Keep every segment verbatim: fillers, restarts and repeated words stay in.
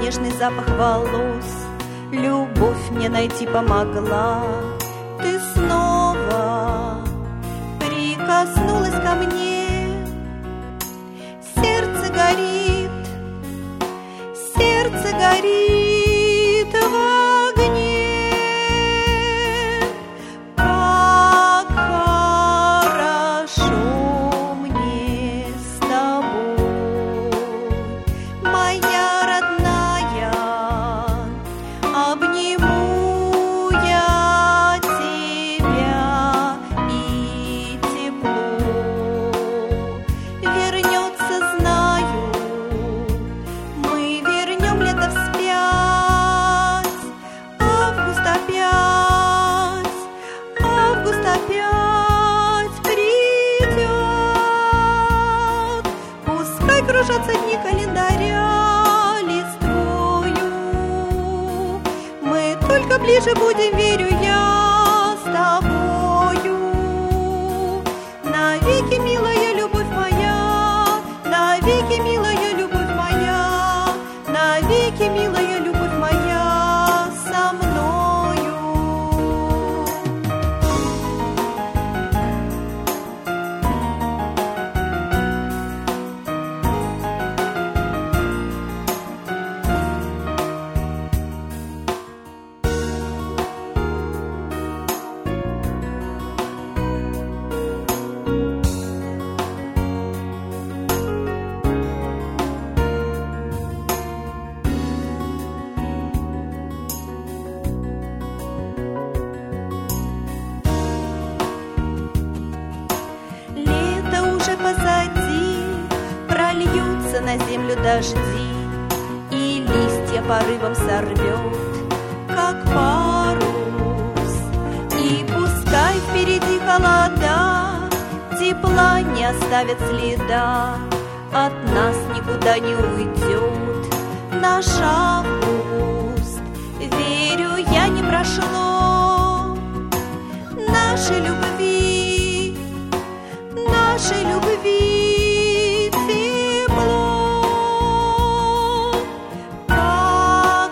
нежный запах волос. Любовь мне найти помогла. Ты снова прикоснулась ко мне. Сердце горит, сердце горит в огне. Как хорошо мне с тобой, моя родная. Обниму я тебя, и тепло вернется, знаю. Мы вернем лето вспять. Август опять, август опять придет. Пускай кружатся дни календаря листвою. Мы только ближе будем, верю я, с тобою. Навеки, милая любовь моя, навеки, милая любовь моя, навеки, милая любовь моя, со мною. Лето уже позади, прольются на землю дожди, и листья порывом сорвет, как парус. И пускай впереди холода, тепла не оставят следа, от нас никуда не уйдет наш август. Верю, я не прошло нашей любви, нашей любви тепло. Как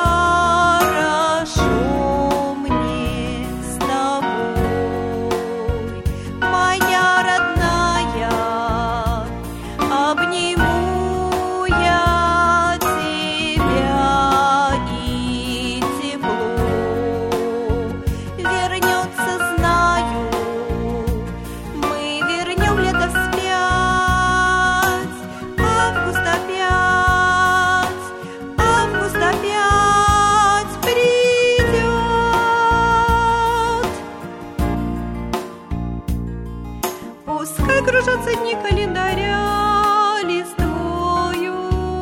хорошо мне с тобой, моя родная. Обниму я тебя, и тепло вернется, знаю. Мы вернем лето вспять. Август опять, август опять придет. Пускай кружатся дни календаря листвою.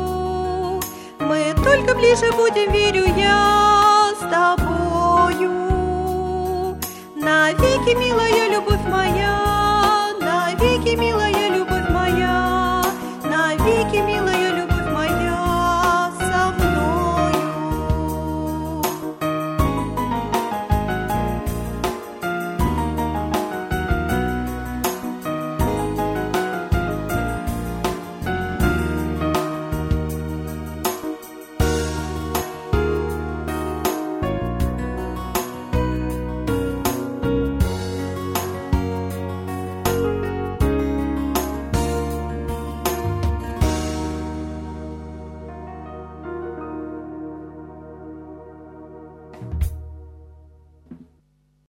Мы только ближе будем, верю я, с тобою. Навеки, милая любовь моя,